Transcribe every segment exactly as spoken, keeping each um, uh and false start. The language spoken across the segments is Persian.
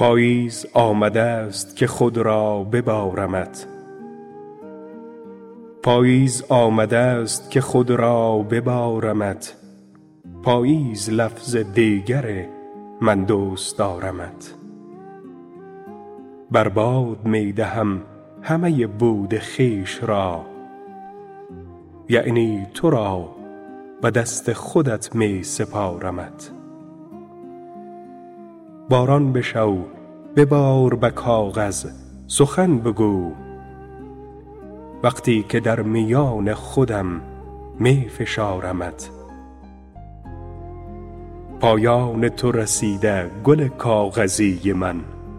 پاییز آمده است که خود را ببارمت. پاییز آمده است که خود را ببارمت. پاییز لفظ دیگر من دوست دارمت. برباد می دهم همه بود خویش را، یعنی تو را به دست خودت می سپارمت. باران بشو ببار به کاغذ سخن بگو، وقتی که در میان خودم می فشارمت. پایان تو رسیده گل کاغذی من،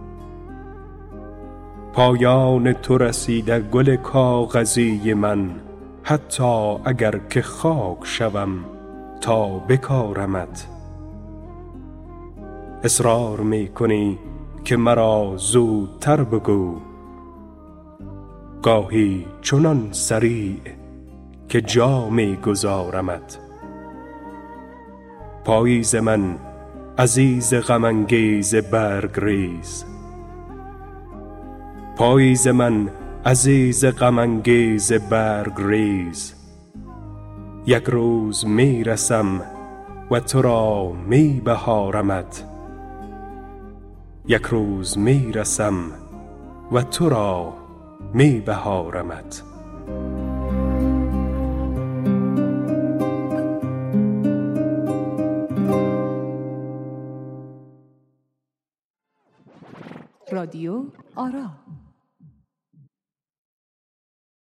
پایان تو رسیده گل کاغذی من، حتی اگر که خاک شوم تا بکارمت. اصرار می کنی که مرا زودتر بگو، گاهی چنان سریع که جا می گذارمت. پاییز من عزیز غم انگیز برگ ریز، پاییز من عزیز غم انگیز برگ ریز. یک روز می رسم و تو را می بهارمت، یک روز می رسم و تو را می بهارمت. رادیو آرا.